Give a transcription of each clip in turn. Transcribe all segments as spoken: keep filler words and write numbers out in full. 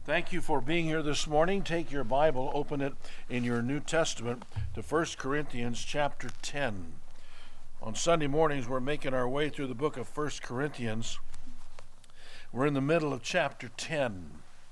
Thank you for being here this morning. Take your Bible, open it in your New Testament to First Corinthians chapter ten. On Sunday mornings, we're making our way through the book of First Corinthians. We're in the middle of chapter ten.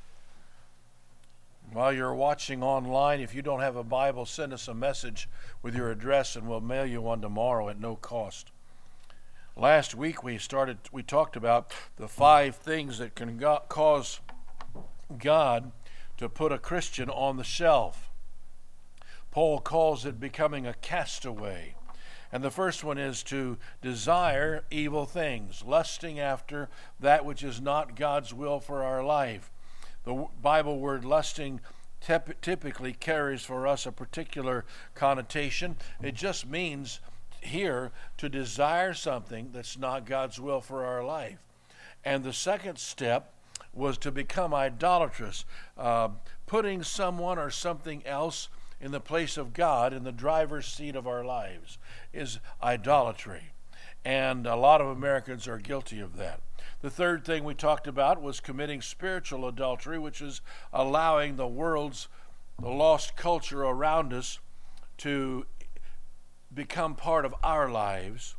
While you're watching online, if you don't have a Bible, send us a message with your address and we'll mail you one tomorrow at no cost. Last week we started, we talked about the five things that can go- cause God to put a Christian on the shelf. Paul calls it becoming a castaway. And the first one is to desire evil things, lusting after that which is not God's will for our life. The Bible word lusting tep- typically carries for us a particular connotation. It just means here to desire something that's not God's will for our life. And the second step was to become idolatrous, uh, putting someone or something else in the place of God in the driver's seat of our lives is idolatry. And a lot of Americans are guilty of that. The third thing we talked about was committing spiritual adultery, which is allowing the world's, the lost culture around us to become part of our lives.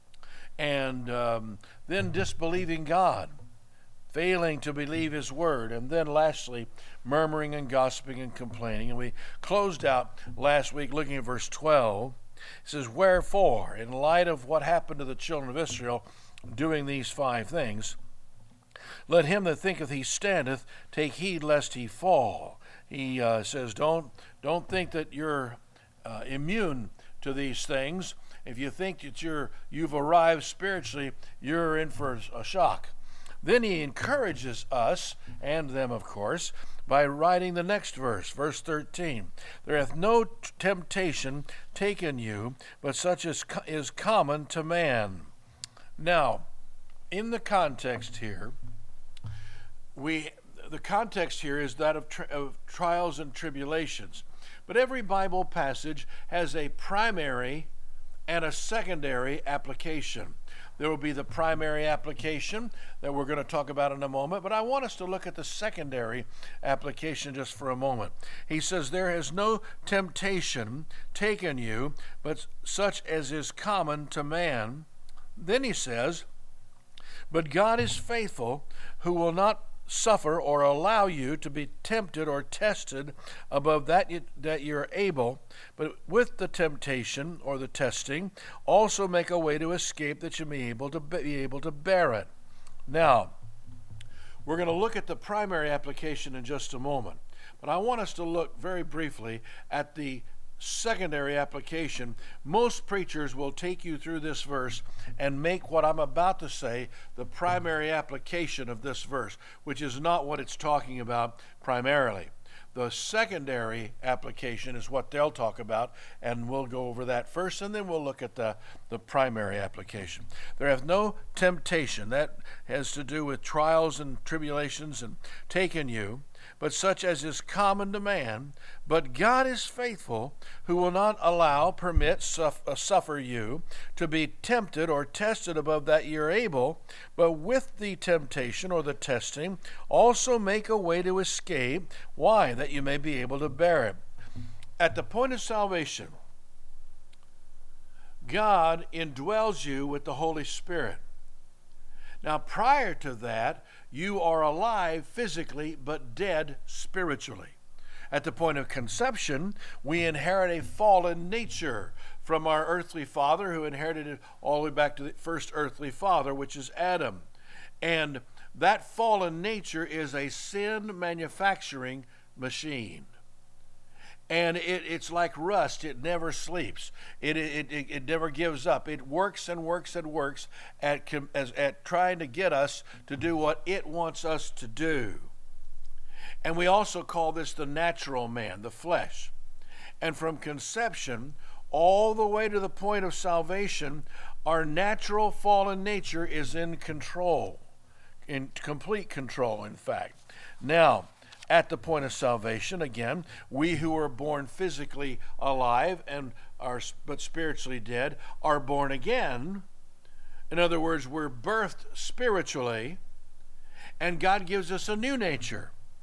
And um, then disbelieving God, failing to believe his word, and then lastly, murmuring and gossiping and complaining. And we closed out last week looking at verse twelve. It says, "Wherefore, in light of what happened to the children of Israel doing these five things, let him that thinketh he standeth take heed lest he fall." He uh, says, don't, don't think that you're uh, immune to these things. If you think that you're, you've arrived spiritually, you're in for a shock. Then he encourages us, and them of course, by writing the next verse, verse thirteen. "There hath no t- temptation taken you, but such as co- is common to man." Now, in the context here, we the context here is that of, tri- of trials and tribulations. But every Bible passage has a primary and a secondary application. There will be the primary application that we're going to talk about in a moment, but I want us to look at the secondary application just for a moment. He says, "There has no temptation taken you, but such as is common to man." Then he says, "But God is faithful, who will not suffer or allow you to be tempted or tested above that you, that you're able, but with the temptation or the testing also make a way to escape, that you may be able to be able to bear it." Now, we're going to look at the primary application in just a moment, but I want us to look very briefly at the secondary application. Most preachers will take you through this verse and make what I'm about to say the primary application of this verse, which is not what it's talking about primarily. The secondary application is what they'll talk about, and we'll go over that first, and then we'll look at the, the primary application. "There hath no temptation," that has to do with trials and tribulations and taken you, "but such as is common to man. But God is faithful, who will not allow, permit, suff- uh, suffer you to be tempted or tested above that ye are able, but with the temptation or the testing also make a way to escape." Why? That you may be able to bear it. At the point of salvation, God indwells you with the Holy Spirit. Now, prior to that, you are alive physically but dead spiritually. At the point of conception, we inherit a fallen nature from our earthly father, who inherited it all the way back to the first earthly father, which is Adam. And that fallen nature is a sin manufacturing machine. And it, it's like rust. It never sleeps. It, it, it, it never gives up. It works and works and works at, as, at trying to get us to do what it wants us to do. And we also call this the natural man, the flesh. And from conception all the way to the point of salvation, our natural fallen nature is in control, in complete control, in fact. Now, at the point of salvation, again, we who are born physically alive and are but spiritually dead are born again. In other words, we're birthed spiritually, and God gives us a new nature.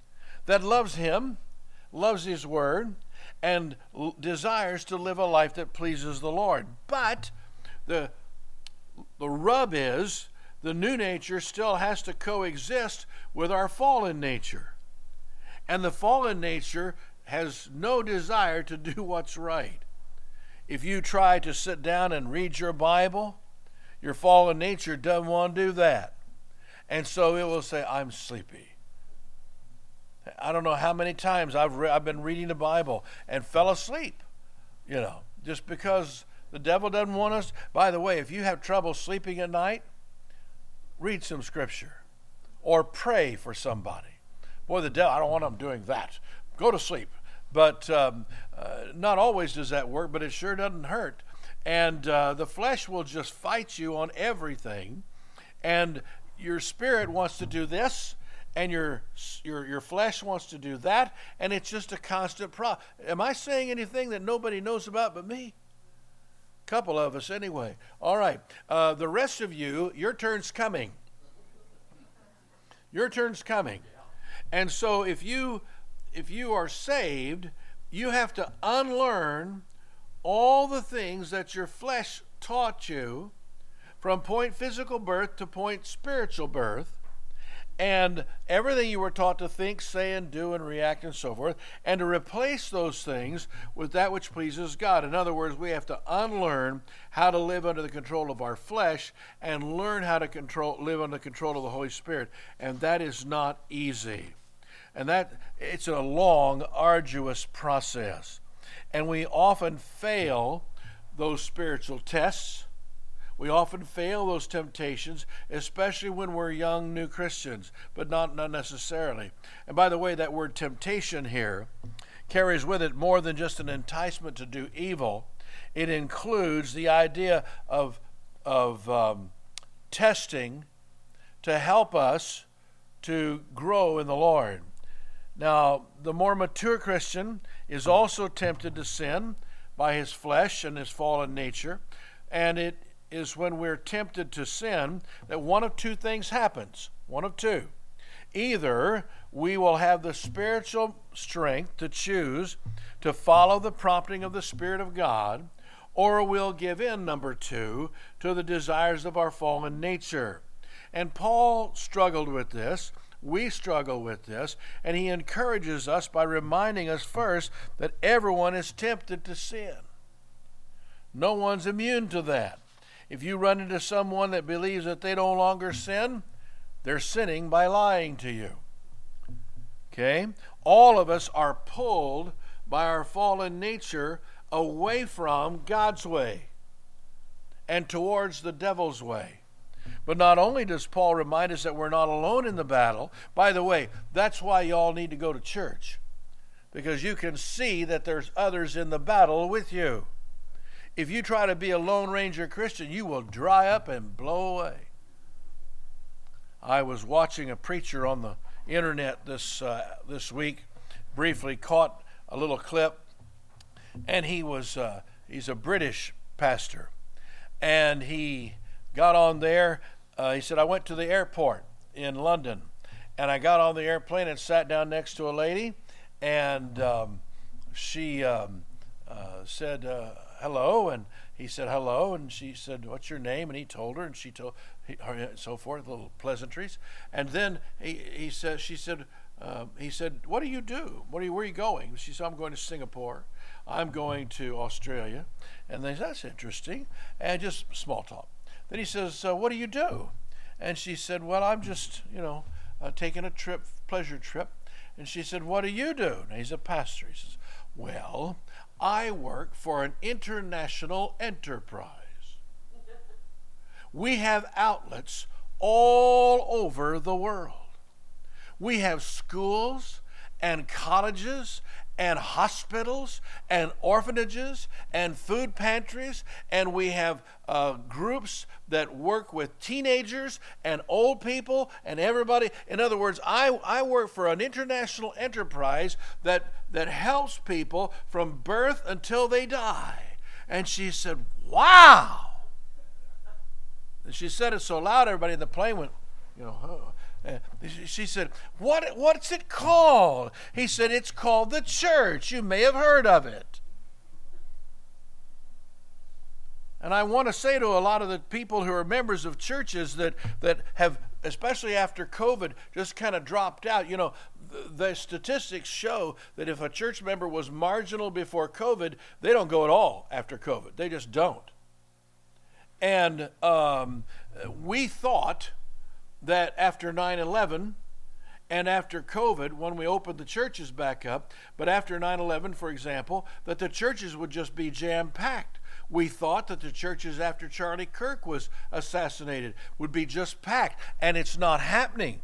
that loves him, loves his word, and l- desires to live a life that pleases the Lord. But the, the rub is the new nature still has to coexist with our fallen nature. And the fallen nature has no desire to do what's right. If you try to sit down and read your Bible, your fallen nature doesn't want to do that. And so it will say, I'm sleepy. I don't know how many times I've re- I've been reading the Bible and fell asleep, you know, just because the devil doesn't want us. By the way, if you have trouble sleeping at night, read some scripture or pray for somebody. Boy, the devil, I don't want them doing that. Go to sleep. But um, uh, not always does that work, but it sure doesn't hurt. And uh, the flesh will just fight you on everything. And your spirit wants to do this, and your your your flesh wants to do that, and it's just a constant problem. Am I saying anything that nobody knows about but me? A couple of us anyway. All right. Uh, the rest of you, your turn's coming. Your turn's coming. And so if you if you are saved, you have to unlearn all the things that your flesh taught you from point physical birth to point spiritual birth, and everything you were taught to think, say, and do, and react, and so forth, and to replace those things with that which pleases God. In other words, we have to unlearn how to live under the control of our flesh and learn how to control live under the control of the Holy Spirit, and that is not easy. And that it's a long, arduous process. And we often fail those spiritual tests. We often fail those temptations, especially when we're young new Christians, but not, not necessarily. And by the way, that word temptation here carries with it more than just an enticement to do evil. It includes the idea of, of um, testing to help us to grow in the Lord. Now, the more mature Christian is also tempted to sin by his flesh and his fallen nature, and it is when we're tempted to sin that one of two things happens. One of two. Either we will have the spiritual strength to choose to follow the prompting of the Spirit of God, or we'll give in, number two, to the desires of our fallen nature. And Paul struggled with this. We struggle with this, and he encourages us by reminding us first that everyone is tempted to sin. No one's immune to that. If you run into someone that believes that they no longer sin, they're sinning by lying to you. Okay? All of us are pulled by our fallen nature away from God's way and towards the devil's way. But not only does Paul remind us that we're not alone in the battle, by the way, that's why you all need to go to church, because you can see that there's others in the battle with you. If you try to be a Lone Ranger Christian, you will dry up and blow away. I was watching a preacher on the internet this uh, this week, briefly caught a little clip, and he was uh, he's a British pastor, and he got on there. Uh, he said, I went to the airport in London, and I got on the airplane and sat down next to a lady, and um, she um, uh, said, uh, hello, and he said, hello, and she said, what's your name? And he told her, and she told her, and so forth, little pleasantries. And then he, he said, she said, uh, he said, what do you do? What are you, where are you going? She said, I'm going to Singapore. I'm going to Australia. And they said, that's interesting. And just small talk. Then he says, uh, what do you do? And she said, well, I'm just, you know, uh, taking a trip, pleasure trip. And she said, what do you do? And he's a pastor. He says, well, I work for an international enterprise. We have outlets all over the world. We have schools and colleges and hospitals and orphanages and food pantries, and we have uh, groups that work with teenagers and old people and everybody. In other words, I, I work for an international enterprise that, that helps people from birth until they die. And she said, wow. And she said it so loud, everybody in the plane went, you know, oh. Uh, she said, what, what's it called? He said, it's called the church. You may have heard of it. And I want to say to a lot of the people who are members of churches that, that have, especially after COVID, just kind of dropped out. You know, the, the statistics show that if a church member was marginal before COVID, they don't go at all after COVID. They just don't. And um, we thought that after nine eleven and after COVID, when we opened the churches back up, but after nine eleven, for example, that the churches would just be jam-packed. We thought that the churches after Charlie Kirk was assassinated would be just packed, and it's not happening.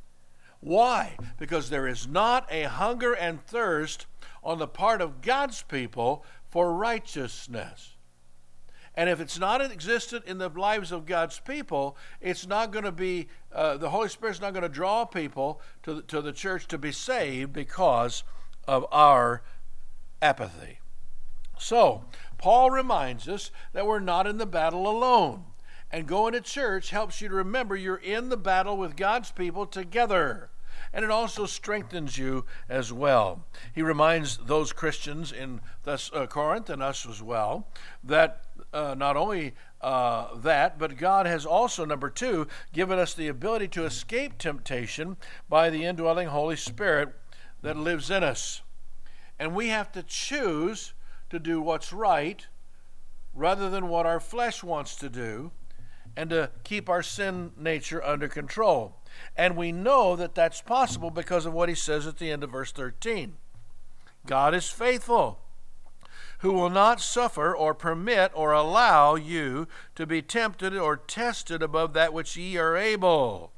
Why? Because there is not a hunger and thirst on the part of God's people for righteousness. And if it's not existent in the lives of God's people, it's not going to be, uh, the Holy Spirit's not going to draw people to the, to the church to be saved because of our apathy. So, Paul reminds us that we're not in the battle alone. And going to church helps you to remember you're in the battle with God's people together. And it also strengthens you as well. He reminds those Christians in Thess- uh, Corinth and us as well that uh, not only uh, that, but God has also, number two, given us the ability to escape temptation by the indwelling Holy Spirit that lives in us. And we have to choose to do what's right rather than what our flesh wants to do, and to keep our sin nature under control. And we know that that's possible because of what he says at the end of verse thirteen. God is faithful, who will not suffer or permit or allow you to be tempted or tested above that which ye are able.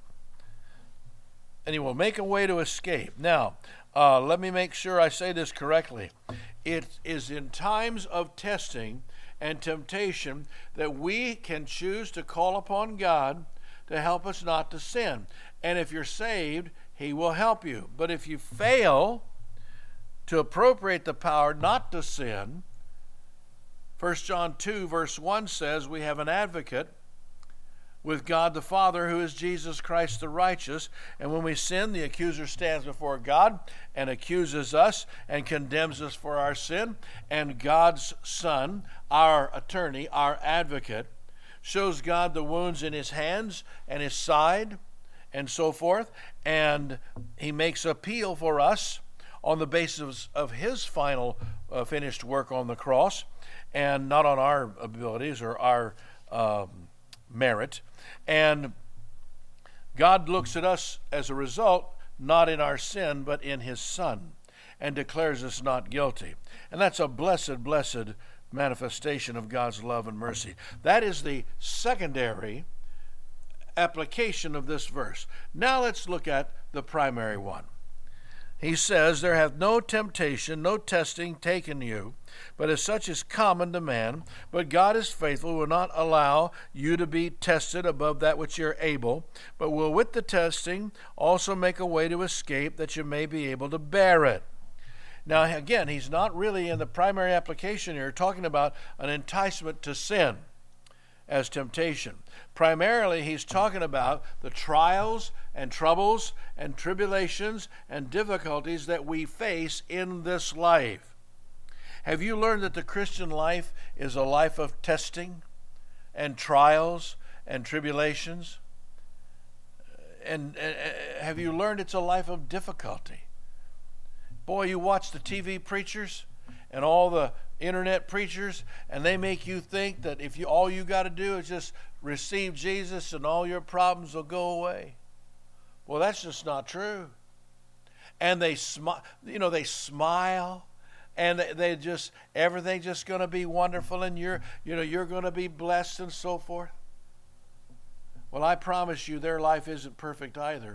And he will make a way to escape. Now, uh, let me make sure I say this correctly. It is in times of testing and temptation that we can choose to call upon God to help us not to sin. And if you're saved, he will help you. But if you fail to appropriate the power not to sin, First John two verse one says we have an advocate with God the Father, who is Jesus Christ the righteous. And when we sin, the accuser stands before God and accuses us and condemns us for our sin. And God's Son, our attorney, our advocate, shows God the wounds in his hands and his side and so forth. And he makes appeal for us on the basis of his final uh, finished work on the cross, and not on our abilities or our um, merit. And God looks at us as a result, not in our sin, but in his Son, and declares us not guilty. And that's a blessed, blessed manifestation of God's love and mercy. That is the secondary application of this verse. Now let's look at the primary one. He says, there hath no temptation, no testing taken you, but as such is common to man. But God is faithful, will not allow you to be tested above that which you're able, but will with the testing also make a way to escape, that you may be able to bear it. Now again, he's not really in the primary application here talking about an enticement to sin as temptation. Primarily, he's talking about the trials and troubles and tribulations and difficulties that we face in this life. Have you learned that the Christian life is a life of testing and trials and tribulations? And, and uh, have you learned it's a life of difficulty? Boy, you watch the T V preachers and all the internet preachers, and they make you think that if you all you got to do is just receive Jesus and all your problems will go away. Well, that's just not true. And they smile, you know, they smile, and they, they just everything's just going to be wonderful, and you're, you know, you're going to be blessed and so forth. Well, I promise you, their life isn't perfect either.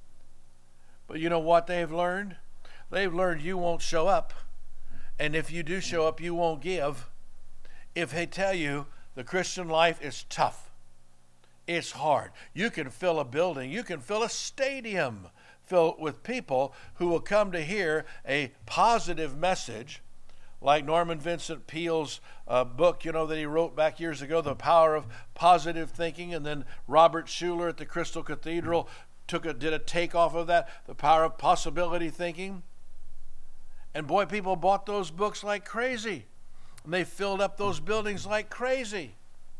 But you know what they've learned? They've learned you won't show up. And if you do show up, you won't give. If they tell you the Christian life is tough, it's hard. You can fill a building, you can fill a stadium filled with people who will come to hear a positive message, like Norman Vincent Peale's uh, book, you know, that he wrote back years ago, The Power of Positive Thinking, and then Robert Schuller at the Crystal Cathedral took a, did a takeoff of that, The Power of Possibility Thinking. And boy, people bought those books like crazy. And they filled up those buildings like crazy.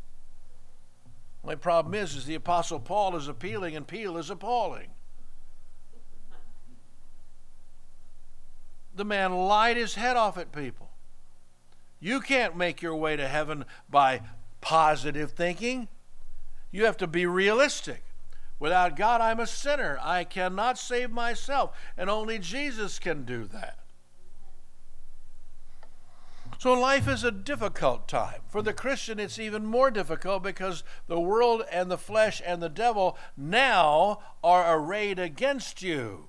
My problem is, is the Apostle Paul is appealing and Peel is appalling. The man lied his head off at people. You can't make your way to heaven by positive thinking. You have to be realistic. Without God, I'm a sinner. I cannot save myself, and only Jesus can do that. So life is a difficult time. For the Christian, it's even more difficult because the world and the flesh and the devil now are arrayed against you.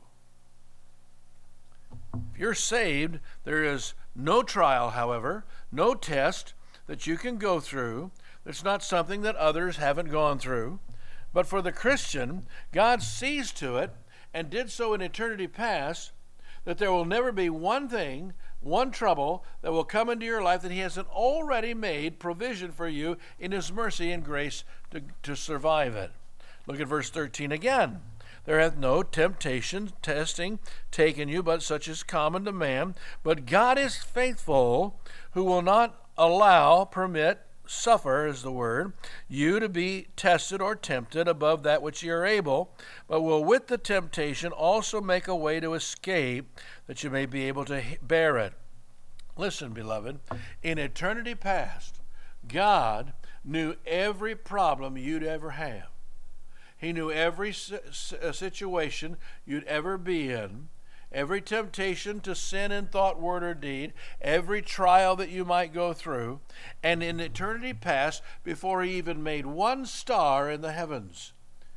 If you're saved, there is no trial, however, no test that you can go through. It's not something that others haven't gone through. But for the Christian, God sees to it, and did so in eternity past, that there will never be one thing, one trouble that will come into your life that he hasn't already made provision for you in his mercy and grace to, to survive it. Look at verse thirteen again. There hath no temptation, testing taken you, but such is common to man. But God is faithful, who will not allow, permit, suffer is the word, you to be tested or tempted above that which ye are able, but will with the temptation also make a way to escape, that you may be able to bear it. Listen, beloved, in eternity past, God knew every problem you'd ever have. He knew every situation you'd ever be in, every temptation to sin in thought, word, or deed, every trial that you might go through, and in eternity past, before he even made one star in the heavens,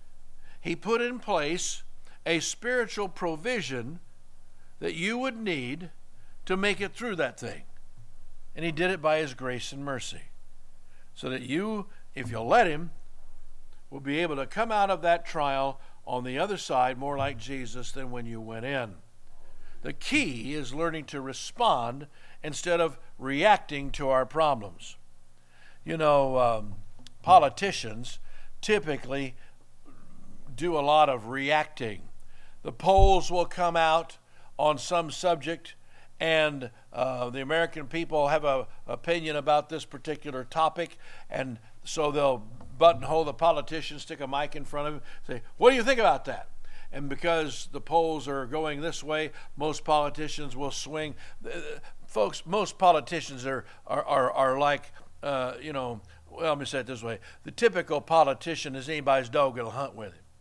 he put in place a spiritual provision that you would need to make it through that thing. And he did it by his grace and mercy, so that you, if you'll let him, will be able to come out of that trial on the other side more like Jesus than when you went in. The key is learning to respond instead of reacting to our problems. You know, um, politicians typically do a lot of reacting. The polls will come out on some subject, and uh, the American people have an opinion about this particular topic, and so they'll buttonhole the politician, stick a mic in front of him, say, "What do you think about that?" And because the polls are going this way, most politicians will swing. Folks, most politicians are are are, are like, uh, you know, well, let me say it this way. The typical politician is anybody's dog that'll hunt with him.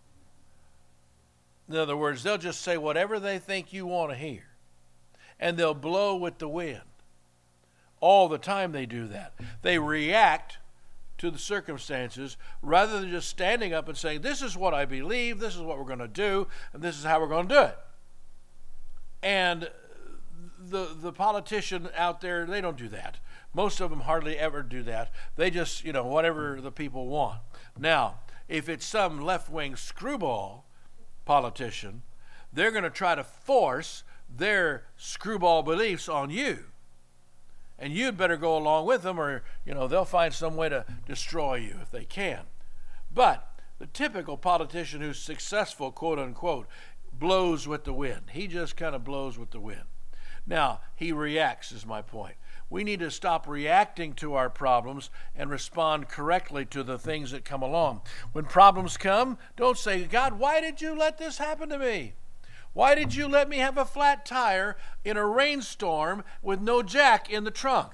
In other words, they'll just say whatever they think you want to hear. And they'll blow with the wind. All the time they do that. They react to the circumstances rather than just standing up and saying, this is what I believe, this is what we're going to do, and this is how we're going to do it. And the the politician out there, they don't do that. Most of them hardly ever do that. They just, you know, whatever the people want. Now, if it's some left-wing screwball politician, they're going to try to force their screwball beliefs on you. And you'd better go along with them, or, you know, they'll find some way to destroy you if they can. But the typical politician who's successful, quote unquote, blows with the wind. He just kind of blows with the wind. Now, he reacts, is my point. We need to stop reacting to our problems and respond correctly to the things that come along. When problems come, don't say, God, why did you let this happen to me? Why did you let me have a flat tire in a rainstorm with no jack in the trunk?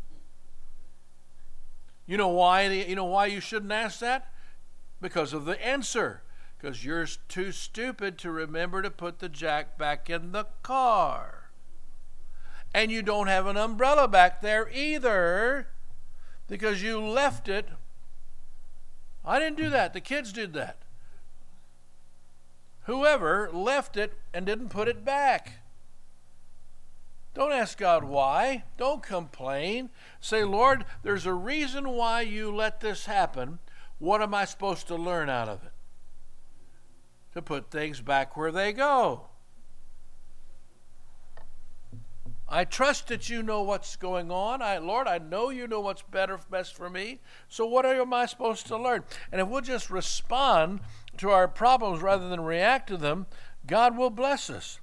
You know why? You know why you shouldn't ask that? Because of the answer. Because you're too stupid to remember to put the jack back in the car. And you don't have an umbrella back there either, because you left it. I didn't do that. The kids did that. Whoever left it and didn't put it back. Don't ask God why. Don't complain. Say, Lord, there's a reason why you let this happen. What am I supposed to learn out of it? To put things back where they go. I trust that you know what's going on. I, Lord, I know you know what's better, best for me. So what am I supposed to learn? And if we'll just respond to our problems rather than react to them, God will bless us.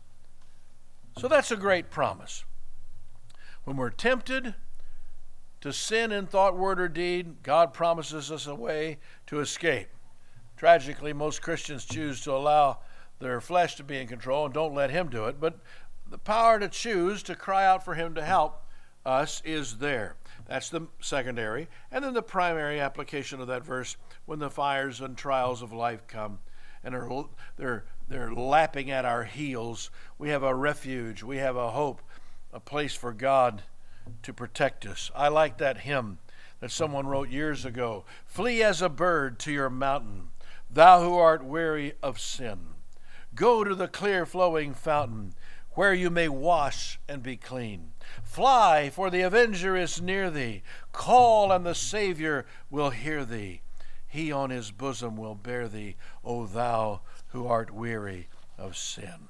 So that's a great promise. When we're tempted to sin in thought, word, or deed, God promises us a way to escape. Tragically, most Christians choose to allow their flesh to be in control and don't let Him do it, but the power to choose to cry out for Him to help us is there. That's the secondary. And then the primary application of that verse, when the fires and trials of life come and they're, they're, they're lapping at our heels, we have a refuge, we have a hope, a place for God to protect us. I like that hymn that someone wrote years ago. Flee as a bird to your mountain, thou who art weary of sin. Go to the clear flowing fountain, where you may wash and be clean. Fly, for the avenger is near thee. Call, and the Savior will hear thee. He on his bosom will bear thee, O thou who art weary of sin.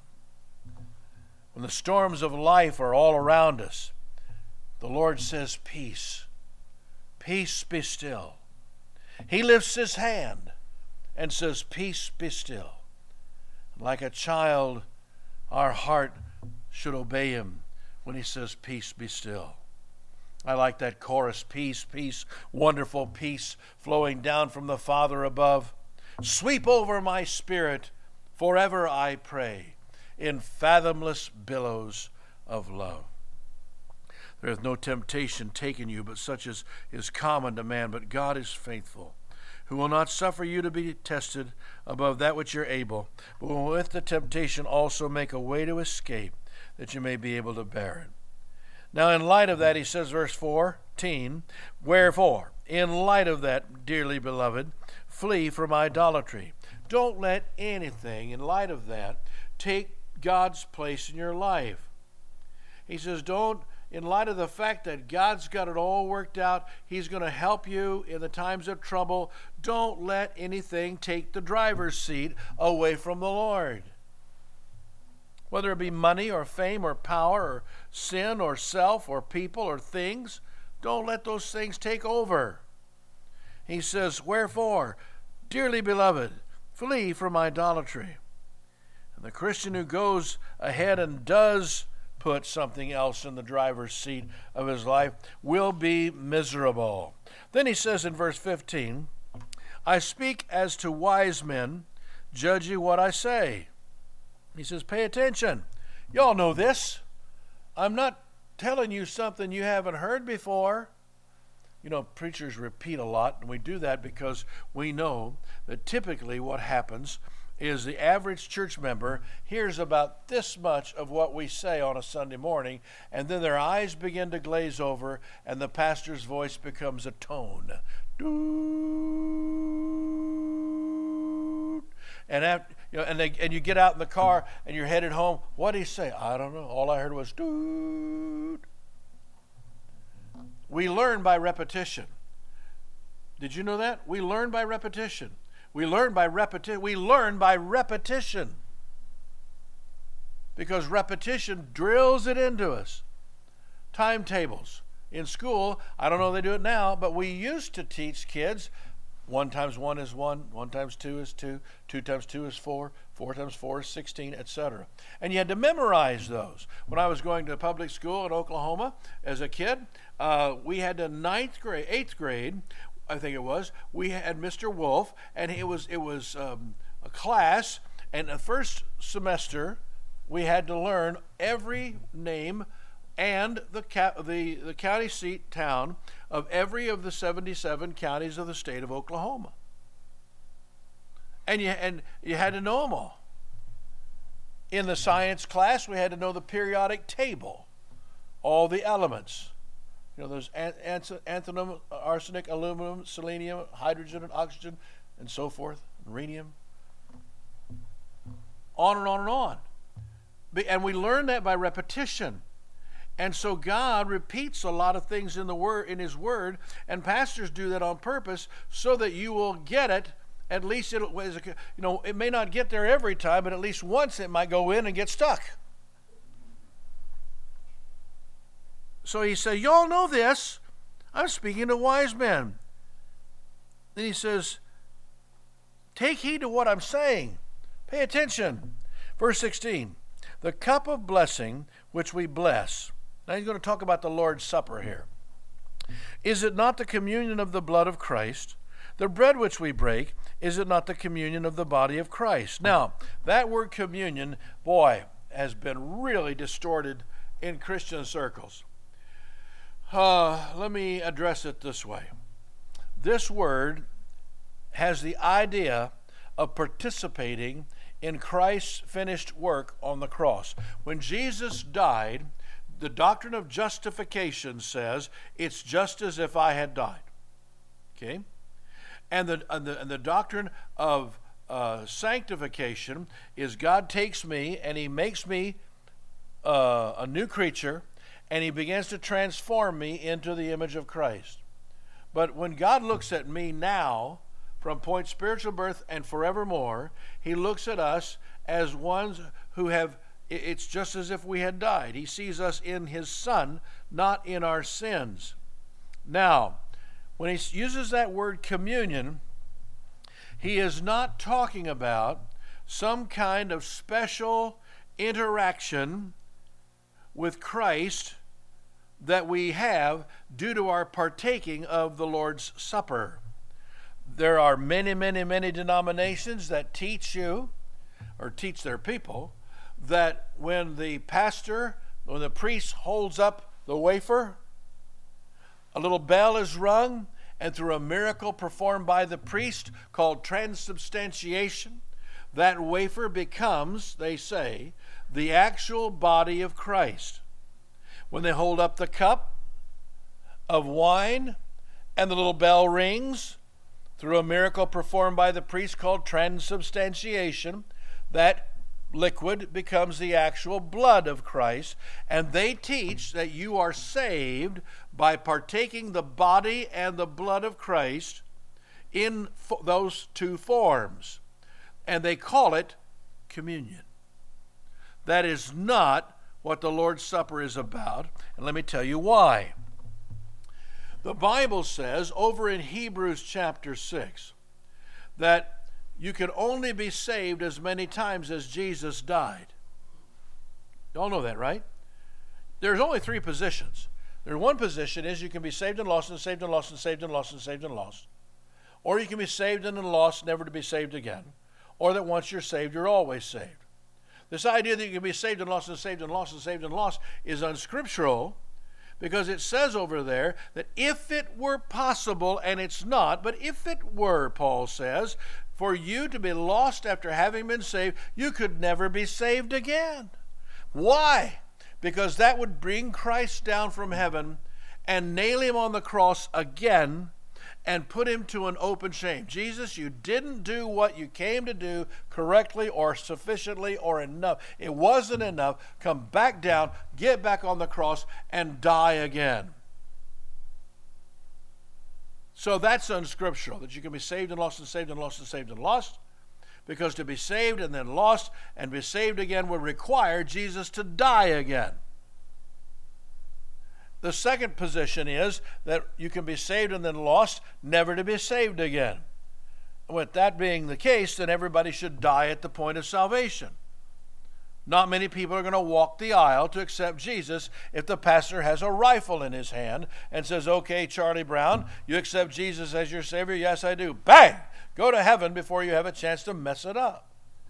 When the storms of life are all around us, the Lord says, peace. Peace, be still. He lifts his hand and says, peace, be still. Like a child, our heart should obey him when he says, peace, be still. I like that chorus, peace, peace, wonderful peace flowing down from the Father above. Sweep over my spirit, forever I pray, in fathomless billows of love. There is no temptation taken you, but such as is common to man. But God is faithful, who will not suffer you to be tested above that which you're able, but will with the temptation also make a way to escape, that you may be able to bear it. Now, in light of that, he says, verse fourteen, wherefore, in light of that, dearly beloved, flee from idolatry. Don't let anything, in light of that, take God's place in your life. He says, don't, in light of the fact that God's got it all worked out, He's going to help you in the times of trouble, don't let anything take the driver's seat away from the Lord. Whether it be money or fame or power or sin or self or people or things, don't let those things take over. He says, wherefore, dearly beloved, flee from idolatry. And the Christian who goes ahead and does put something else in the driver's seat of his life will be miserable. Then he says in verse fifteen, I speak as to wise men, judge ye what I say. He says, pay attention. Y'all know this. I'm not telling you something you haven't heard before. You know, preachers repeat a lot, and we do that because we know that typically what happens is the average church member hears about this much of what we say on a Sunday morning, and then their eyes begin to glaze over, and the pastor's voice becomes a tone. Doo. And after, you know, and they, and you get out in the car and you're headed home. What did he say? I don't know. All I heard was doo. We learn by repetition. Did you know that? We learn by repetition. We learn by repetition. We learn by repetition. Because repetition drills it into us. Timetables. In school, I don't know if they do it now, but we used to teach kids one times one is one, one times two is two, two times two is four, four times four is sixteen, et cetera. And you had to memorize those. When I was going to public school in Oklahoma as a kid, uh, we had to ninth grade, eighth grade, I think it was, we had Mister Wolf, and it was it was um, a class, and the first semester we had to learn every name and the, ca- the the county seat town of every of the seventy-seven counties of the state of Oklahoma. And you, and you had to know them all. In the science class, we had to know the periodic table, all the elements. You know, there's antimony, arsenic, aluminum, selenium, hydrogen, and oxygen, and so forth, rhenium. On and on and on. And we learn that by repetition. And so God repeats a lot of things in the word, in His Word, and pastors do that on purpose so that you will get it. At least it, you know, it may not get there every time, but at least once it might go in and get stuck. So he said, y'all know this. I'm speaking to wise men. Then he says, take heed to what I'm saying. Pay attention. Verse sixteen, the cup of blessing which we bless. Now he's going to talk about the Lord's Supper here. Is it not the communion of the blood of Christ? The bread which we break, is it not the communion of the body of Christ? Now, that word communion, boy, has been really distorted in Christian circles. Uh, let me address it this way. This word has the idea of participating in Christ's finished work on the cross. When Jesus died, the doctrine of justification says it's just as if I had died. Okay? And the, and the, and the doctrine of uh, sanctification is God takes me and he makes me uh, a new creature, and he begins to transform me into the image of Christ. But when God looks at me now, from point spiritual birth and forevermore, he looks at us as ones who have, it's just as if we had died. He sees us in his Son, not in our sins. Now, when he uses that word communion, he is not talking about some kind of special interaction with Christ that we have due to our partaking of the Lord's Supper. There are many, many, many denominations that teach you, or teach their people, that when the pastor, when the priest holds up the wafer, a little bell is rung, and through a miracle performed by the priest called transubstantiation, that wafer becomes, they say, the actual body of Christ. When they hold up the cup of wine and the little bell rings, through a miracle performed by the priest called transubstantiation, that liquid becomes the actual blood of Christ. And they teach that you are saved by partaking the body and the blood of Christ in fo- those two forms. And they call it communion. That is not what the Lord's Supper is about. And let me tell you why. The Bible says over in Hebrews chapter six that you can only be saved as many times as Jesus died. You all know that, right? There's only three positions. There's one position is you can be saved and lost and saved and lost and saved and lost and saved and lost. Or you can be saved and then lost, never to be saved again. Or that once you're saved, you're always saved. This idea that you can be saved and lost and saved and lost and saved and lost is unscriptural, because it says over there that if it were possible, and it's not, but if it were, Paul says, for you to be lost after having been saved, you could never be saved again. Why? Because that would bring Christ down from heaven and nail him on the cross again and put him to an open shame. Jesus, you didn't do what you came to do correctly or sufficiently or enough. It wasn't enough. Come back down, get back on the cross, and die again. So that's unscriptural, that you can be saved and lost and saved and lost and saved and lost. Because to be saved and then lost and be saved again would require Jesus to die again. The second position is that you can be saved and then lost, never to be saved again. With that being the case, then everybody should die at the point of salvation. Not many people are going to walk the aisle to accept Jesus if the pastor has a rifle in his hand and says, okay, Charlie Brown, you accept Jesus as your Savior? Yes, I do. Bang! Go to heaven before you have a chance to mess it up.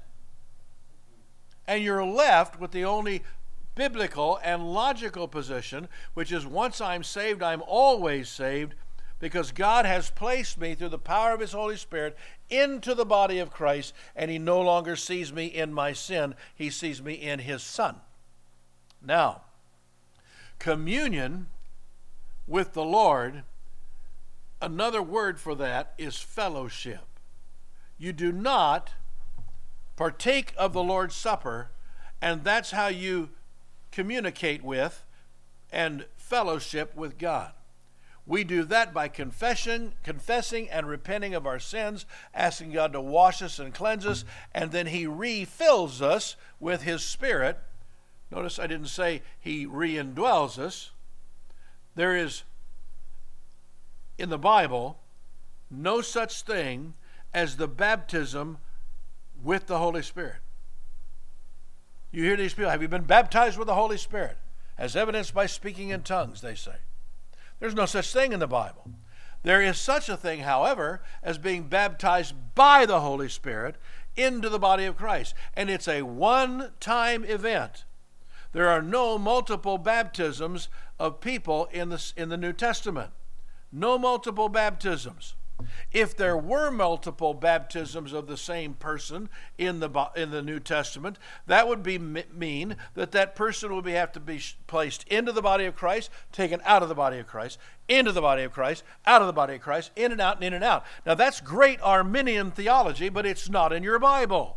And you're left with the only biblical and logical position, which is once I'm saved, I'm always saved, because God has placed me through the power of his Holy Spirit into the body of Christ, and he no longer sees me in my sin. He sees me in his Son. Now, communion with the Lord, another word for that is fellowship. You do not partake of the Lord's Supper, and that's how you communicate with and fellowship with God. We do that by confession, confessing and repenting of our sins, asking God to wash us and cleanse us, and then he refills us with his Spirit. Notice I didn't say he re-indwells us. There is, in the Bible, no such thing as the baptism with the Holy Spirit. You hear these people, have you been baptized with the Holy Spirit? As evidenced by speaking in tongues, they say. There's no such thing in the Bible. There is such a thing, however, as being baptized by the Holy Spirit into the body of Christ. And it's a one-time event. There are no multiple baptisms of people in the, in the New Testament. No multiple baptisms. If there were multiple baptisms of the same person in the in the New Testament, that would be mean that that person would be, have to be placed into the body of Christ, taken out of the body of Christ, into the body of Christ, out of the body of Christ, in and out and in and out. Now that's great Arminian theology, but it's not in your Bible.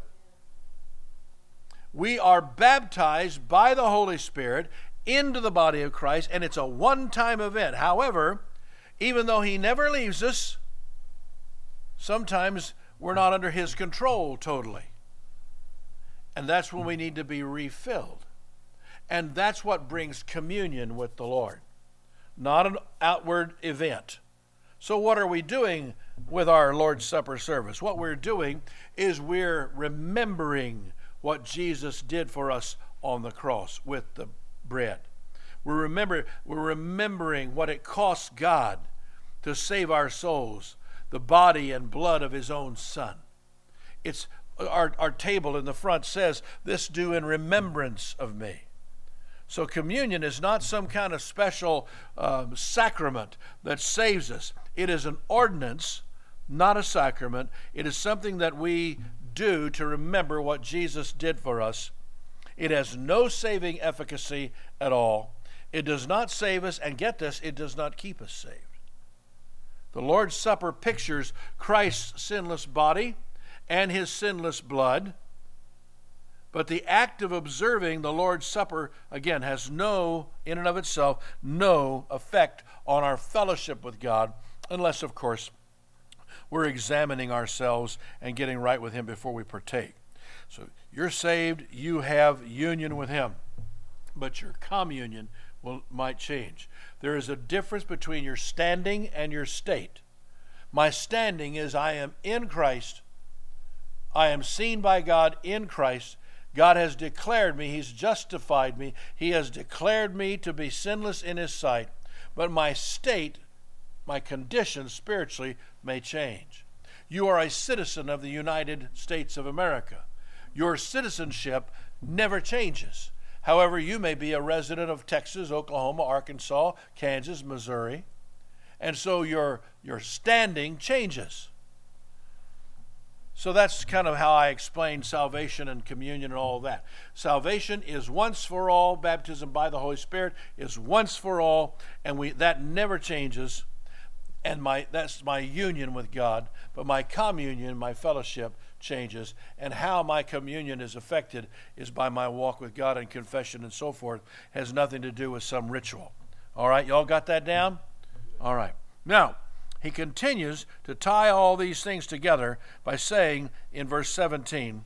We are baptized by the Holy Spirit into the body of Christ, and it's a one-time event. However, even though he never leaves us, sometimes we're not under his control totally. And that's when we need to be refilled. And that's what brings communion with the Lord, not an outward event. So what are we doing with our Lord's Supper service? What we're doing is we're remembering what Jesus did for us on the cross with the bread. We're, remember, we're remembering what it cost God to save our souls, the body and blood of his own Son. It's our, our table in the front says, "This do in remembrance of me." So communion is not some kind of special um, sacrament that saves us. It is an ordinance, not a sacrament. It is something that we do to remember what Jesus did for us. It has no saving efficacy at all. It does not save us, and get this, it does not keep us saved. The Lord's Supper pictures Christ's sinless body and his sinless blood, but the act of observing the Lord's Supper, again, has no, in and of itself, no effect on our fellowship with God, unless, of course, we're examining ourselves and getting right with him before we partake. So you're saved, you have union with him, but your communion will, might change. There is a difference between your standing and your state. My standing is I am in Christ. I am seen by God in Christ. God has declared me. He's justified me. He has declared me to be sinless in his sight. But my state, my condition spiritually may change. You are a citizen of the United States of America. Your citizenship never changes. However, you may be a resident of Texas, Oklahoma, Arkansas, Kansas, Missouri, and so your, your standing changes. So that's kind of how I explain salvation and communion and all of that. Salvation is once for all. Baptism by the Holy Spirit is once for all, and we that never changes. And my that's my union with God, but my communion, my fellowship changes, and how my communion is affected is by my walk with God and confession and so forth. Has nothing to do with some ritual. All right, y'all got that down? All right. Now, he continues to tie all these things together by saying in verse seventeen,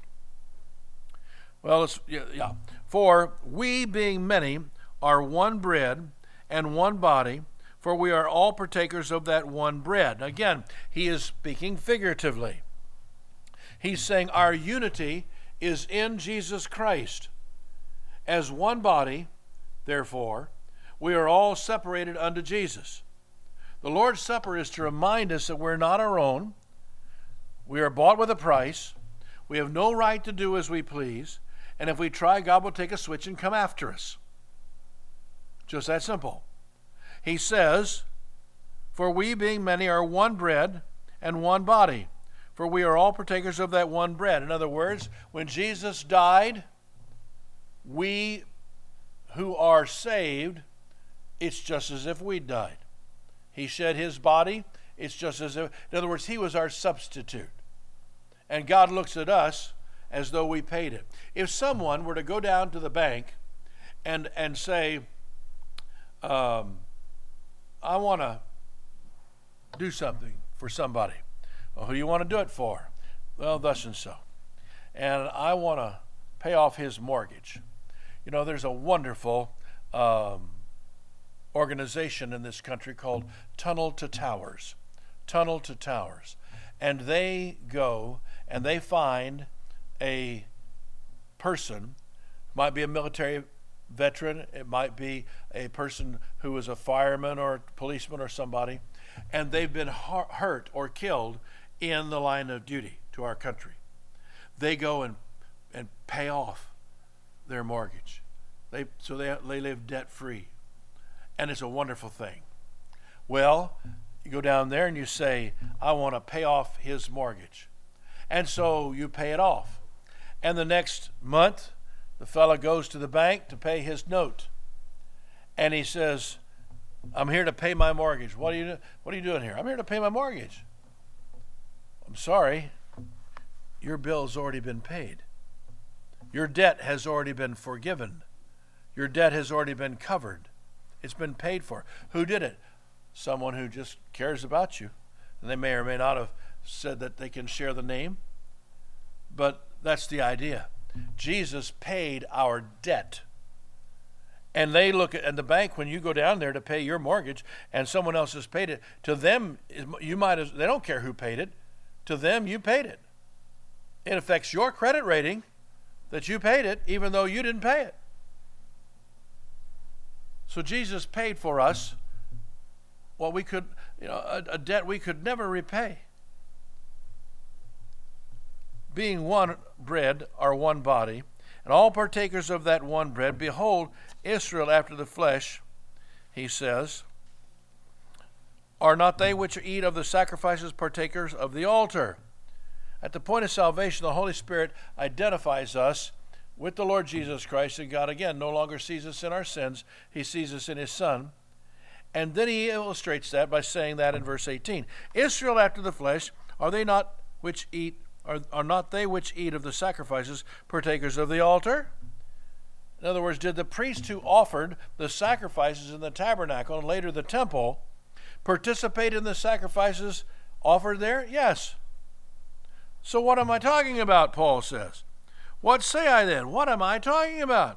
well, it's, yeah, yeah. For we being many are one bread and one body, for we are all partakers of that one bread. Again, he is speaking figuratively. He's saying our unity is in Jesus Christ. As one body, therefore, we are all separated unto Jesus. The Lord's Supper is to remind us that we're not our own. We are bought with a price. We have no right to do as we please. And if we try, God will take a switch and come after us. Just that simple. He says, for we being many are one bread and one body, for we are all partakers of that one bread. In other words, when Jesus died, we who are saved, it's just as if we died. He shed his body, it's just as if, in other words, he was our substitute. And God looks at us as though we paid it. If someone were to go down to the bank and, and say, um, I want to do something for somebody. Well, who do you want to do it for? Well, thus and so. And I want to pay off his mortgage. You know, there's a wonderful um, organization in this country called Tunnel to Towers. Tunnel to Towers. and they go and they find a person, might be a military veteran, it might be a person who is a fireman or a policeman or somebody, and they've been hurt or killed in the line of duty to our country. They go and and pay off their mortgage. They so they they live debt free, and it's a wonderful thing. Well, you go down there and you say, I want to pay off his mortgage. And so you pay it off. And the next month, the fellow goes to the bank to pay his note. And he says, I'm here to pay my mortgage. What are you, what are you doing here? I'm here to pay my mortgage. I'm sorry, your bill's already been paid. Your debt has already been forgiven. Your debt has already been covered. It's been paid for. Who did it? Someone who just cares about you. And they may or may not have said that they can share the name, but that's the idea. Jesus paid our debt. And they look at and the bank, when you go down there to pay your mortgage and someone else has paid it, to them, you might as, they don't care who paid it. To them, you paid it. It affects your credit rating that you paid it, even though you didn't pay it. So Jesus paid for us what we could, you know, a, a debt we could never repay. Being one bread or one body, and all partakers of that one bread, behold, Israel after the flesh, he says, are not they which eat of the sacrifices partakers of the altar? At the point of salvation, the Holy Spirit identifies us with the Lord Jesus Christ, and God again no longer sees us in our sins. He sees us in his Son. And then he illustrates that by saying that in verse eighteen. Israel after the flesh, are they not which eat, are, are not they which eat of the sacrifices partakers of the altar? In other words, did the priest who offered the sacrifices in the tabernacle and later the temple participate in the sacrifices offered there? Yes. So what am I talking about, Paul says? What say I then? What am I talking about?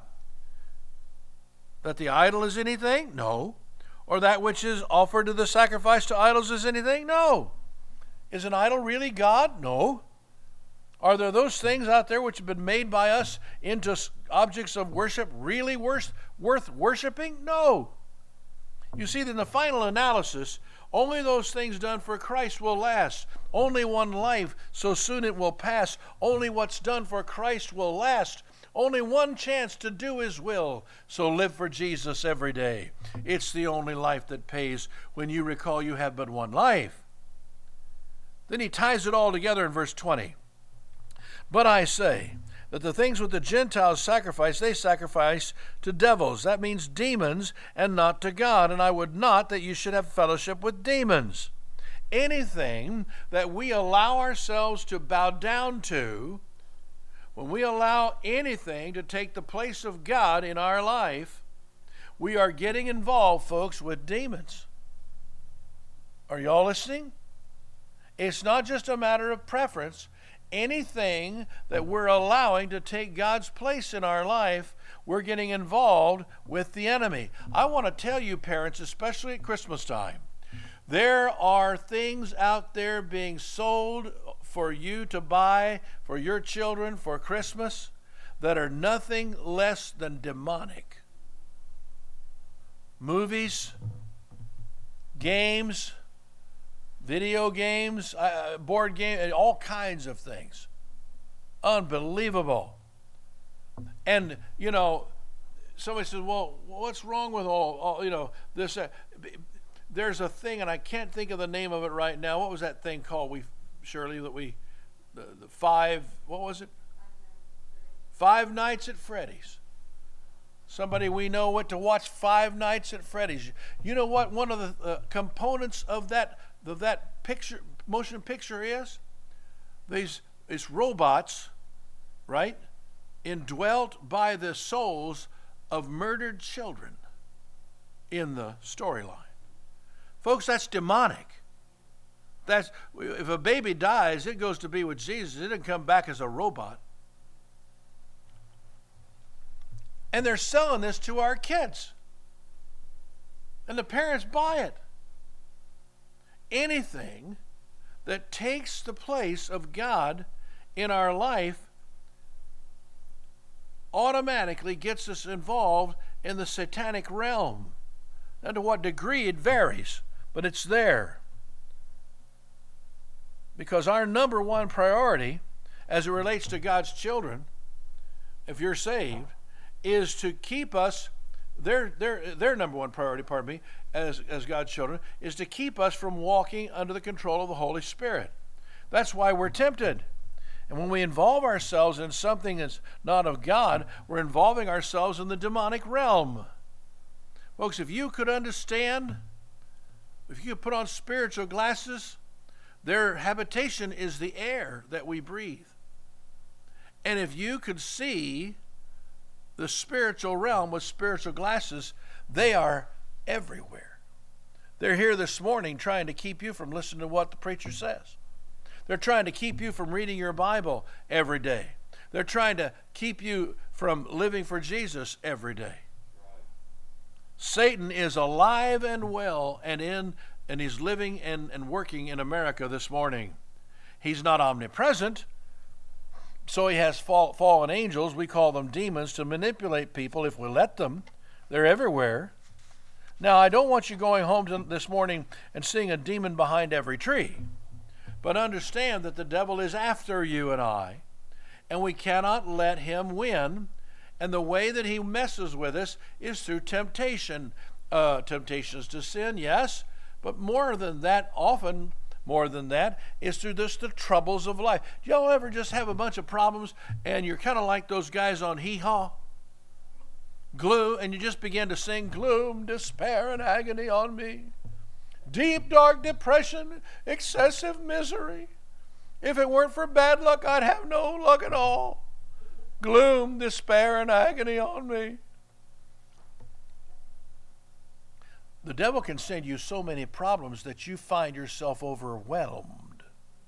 That the idol is anything? No. Or that which is offered to the sacrifice to idols is anything? No. Is an idol really God? No. Are there those things out there which have been made by us into objects of worship really worth, worth worshiping? No. You see, in the final analysis, only those things done for Christ will last. Only one life, so soon it will pass. Only what's done for Christ will last. Only one chance to do his will, so live for Jesus every day. It's the only life that pays when you recall you have but one life. Then he ties it all together in verse twenty. But I say that the things which the Gentiles sacrifice, they sacrifice to devils. That means demons, and not to God. And I would not that you should have fellowship with demons. Anything that we allow ourselves to bow down to, when we allow anything to take the place of God in our life, we are getting involved, folks, with demons. Are y'all listening? It's not just a matter of preference. Anything that we're allowing to take God's place in our life, we're getting involved with the enemy. I want to tell you, parents, especially at Christmas time, there are things out there being sold for you to buy for your children for Christmas that are nothing less than demonic. Movies, games, video games, uh, board games, all kinds of things. Unbelievable. And, you know, somebody says, well, what's wrong with all, all you know, this? Uh, there's a thing, and I can't think of the name of it right now. What was that thing called, we, Shirley, that we, the, the five, what was it? Five Nights at Freddy's. Somebody we know went to watch Five Nights at Freddy's. You know what one of the uh, components of that of that picture, motion picture is? These, these robots, right, indwelt by the souls of murdered children in the storyline. Folks, that's demonic. That's, if a baby dies, it goes to be with Jesus. It didn't come back as a robot. And they're selling this to our kids. And the parents buy it. Anything that takes the place of God in our life automatically gets us involved in the satanic realm. Now, to what degree it varies, but it's there. Because our number one priority as it relates to God's children, if you're saved, is to keep us, their their their number one priority, pardon me, as, as God's children, is to keep us from walking under the control of the Holy Spirit. That's why we're tempted. And when we involve ourselves in something that's not of God, we're involving ourselves in the demonic realm. Folks, if you could understand, if you could put on spiritual glasses, their habitation is the air that we breathe. And if you could see the spiritual realm with spiritual glasses, they are everywhere. They're here this morning trying to keep you from listening to what the preacher says. They're trying to keep you from reading your Bible every day. They're trying to keep you from living for Jesus every day. Satan is alive and well and in and he's living and, and working in America this morning. He's not omnipresent, so he has fall, fallen angels, we call them demons, to manipulate people if we let them. They're everywhere. Now, I don't want you going home to, this morning and seeing a demon behind every tree. But understand that the devil is after you and I, and we cannot let him win. And the way that he messes with us is through temptation. Uh, temptations to sin, yes, but more than that, often more than that, is through this, the troubles of life. Do y'all ever just have a bunch of problems and you're kind of like those guys on Hee Haw? Glue, and you just begin to sing, gloom, despair, and agony on me. Deep, dark depression, excessive misery. If it weren't for bad luck, I'd have no luck at all. Gloom, despair, and agony on me. The devil can send you so many problems that you find yourself overwhelmed.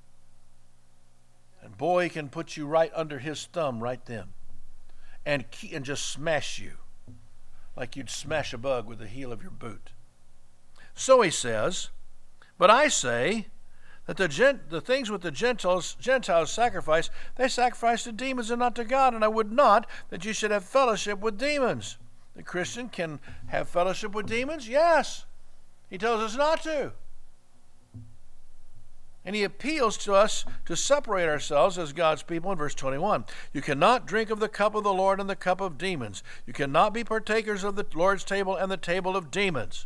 And boy, he can put you right under his thumb right then and, and just smash you like you'd smash a bug with the heel of your boot. So he says, but I say that the gent, the things with the Gentiles, Gentiles sacrifice, they sacrifice to demons and not to God, and I would not that you should have fellowship with demons. The Christian can have fellowship with demons? Yes. He tells us not to. And he appeals to us to separate ourselves as God's people in verse twenty-one. You cannot drink of the cup of the Lord and the cup of demons. You cannot be partakers of the Lord's table and the table of demons.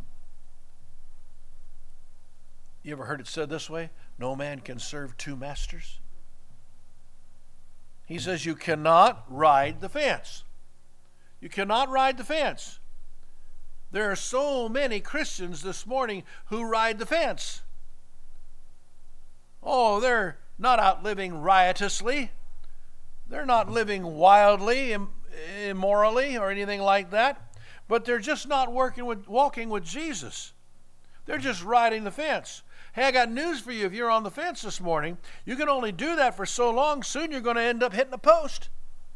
You ever heard it said this way? No man can serve two masters. He says you cannot ride the fence. You cannot ride the fence. There are so many Christians this morning who ride the fence. Oh, they're not out living riotously. They're not living wildly, immorally, or anything like that. But they're just not working with, walking with Jesus. They're just riding the fence. Hey, I got news for you. If you're on the fence this morning, you can only do that for so long. Soon you're going to end up hitting a post.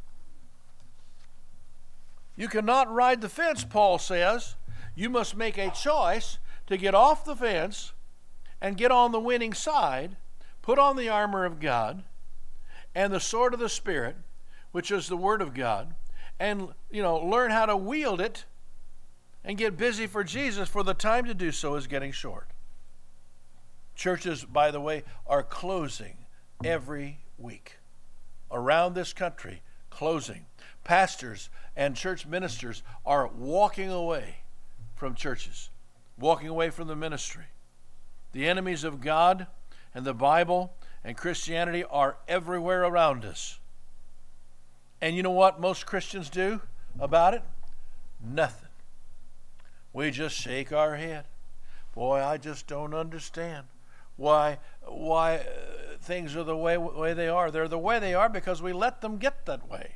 You cannot ride the fence, Paul says. You must make a choice to get off the fence and get on the winning side, put on the armor of God and the sword of the Spirit, which is the Word of God, and, you know, learn how to wield it and get busy for Jesus, for the time to do so is getting short. Churches, by the way, are closing every week around this country, closing. Pastors and church ministers are walking away from churches, walking away from the ministry. The enemies of God and the Bible and Christianity are everywhere around us. And you know what most Christians do about it? Nothing. We just shake our head. Boy, I just don't understand why why uh, things are the way, way they are. They're the way they are because we let them get that way.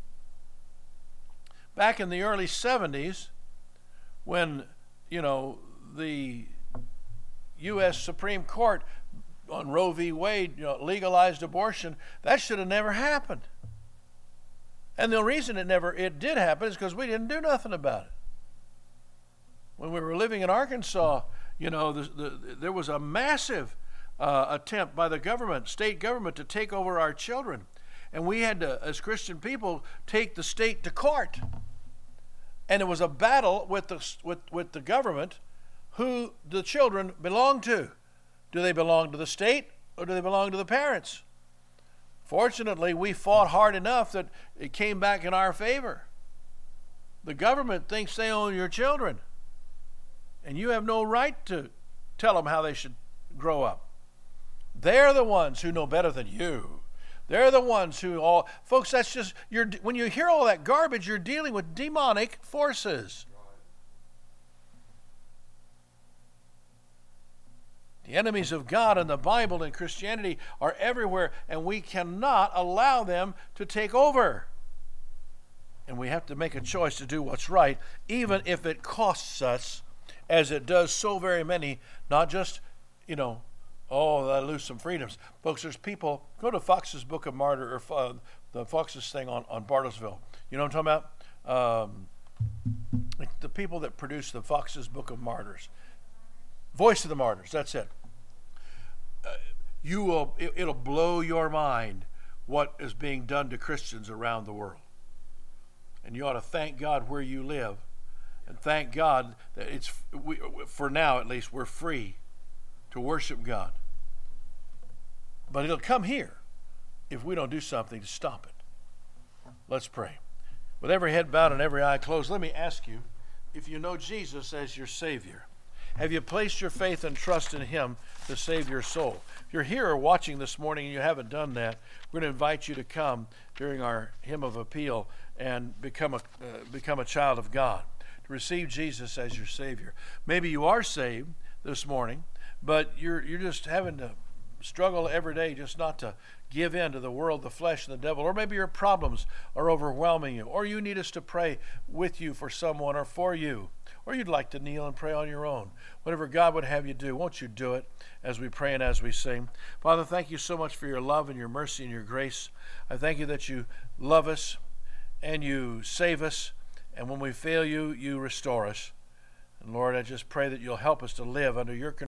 Back in the early seventies, when, you know, the U S Supreme Court on Roe v. Wade, you know, legalized abortion, that should have never happened. And the reason it never it did happen is because we didn't do nothing about it. When we were living in Arkansas, you know, the, the, there was a massive uh, attempt by the government, state government, to take over our children. And we had to, as Christian people, take the state to court. And it was a battle with the, with, with the government who the children belong to. Do they belong to the state or do they belong to the parents? Fortunately, we fought hard enough that it came back in our favor. The government thinks they own your children, and you have no right to tell them how they should grow up. They're the ones who know better than you. They're the ones who all, folks, that's just, you're, when you hear all that garbage, you're dealing with demonic forces. The enemies of God and the Bible and Christianity are everywhere, and we cannot allow them to take over. And we have to make a choice to do what's right, even if it costs us, as it does so very many, not just, you know, oh, I lose some freedoms. Folks, there's people, go to Fox's Book of Martyr, or uh, the Fox's thing on, on Bartlesville. You know what I'm talking about? Um, the people that produce the Fox's Book of Martyrs. Voice of the Martyrs, that's it. Uh, you will, it, it'll blow your mind what is being done to Christians around the world. And you ought to thank God where you live, and thank God that it's, we, for now at least, we're free to worship God. But it'll come here if we don't do something to stop it. Let's pray. With every head bowed and every eye closed, let me ask you if you know Jesus as your Savior. Have you placed your faith and trust in Him to save your soul? If you're here or watching this morning and you haven't done that, we're going to invite you to come during our hymn of appeal and become a uh, become a child of God, to receive Jesus as your Savior. Maybe you are saved this morning, but you're you're just having to struggle every day just not to give in to the world, the flesh, and the devil. Or maybe your problems are overwhelming you, or you need us to pray with you for someone or for you, or you'd like to kneel and pray on your own. Whatever God would have you do, won't you do it as we pray and as we sing? Father, thank you so much for your love and your mercy and your grace. I thank you that you love us and you save us, and when we fail you, you restore us. And Lord, I just pray that you'll help us to live under your control.